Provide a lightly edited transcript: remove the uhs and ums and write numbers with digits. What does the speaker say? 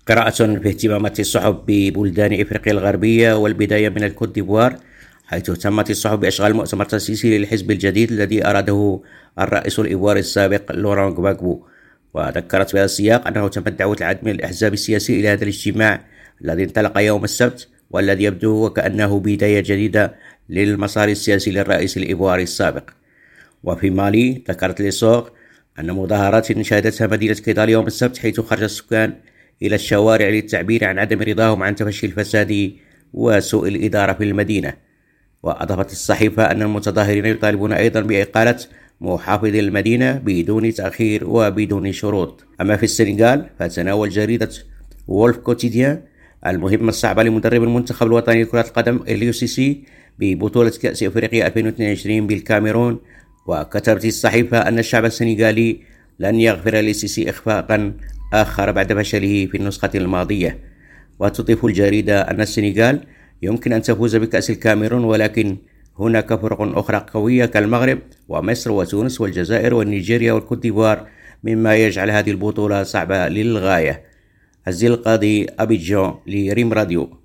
قراءة في اهتمامات الصحف ببلدان إفريقيا الغربية، والبداية من الكوت ديفوار، حيث اهتمت الصحف بإشغال مؤتمر تأسيسي للحزب الجديد الذي أراده الرئيس الإيفواري السابق لوران غباغبو. وذكرت في هذا السياق أنه تمت دعوة العديد من الأحزاب السياسية إلى هذا الاجتماع الذي انطلق يوم السبت، والذي يبدو وكأنه بداية جديدة للمسار السياسي للرئيس الإيفواري السابق. وفي مالي، ذكرت ليسوغ أن مظاهرات شهدتها مدينة كيدال يوم السبت، حيث خرج السكان إلى الشوارع للتعبير عن عدم رضاهم عن تفشي الفساد وسوء الإدارة في المدينة. وأضافت الصحيفة أن المتظاهرين يطالبون أيضا بإقالة محافظ المدينة بدون تأخير وبدون شروط. أما في السنغال، فتناول جريدة وولف كوتيديان المهمة الصعبة لمدرب المنتخب الوطني لكرة القدم إليو سيسي ببطولة كأس أفريقيا 2022 بالكاميرون. وكتبت الصحيفة أن الشعب السنغالي لن يغفر لسيسي إخفاقا آخر بعد فشله في النسخة الماضية. وتضيف الجريدة أن السنغال يمكن أن تفوز بكأس الكاميرون، ولكن هناك فرق أخرى قوية كالمغرب ومصر وتونس والجزائر ونيجيريا والكوت ديفوار، مما يجعل هذه البطولة صعبة للغاية. الزلقاضي، أبيجان، لريم راديو.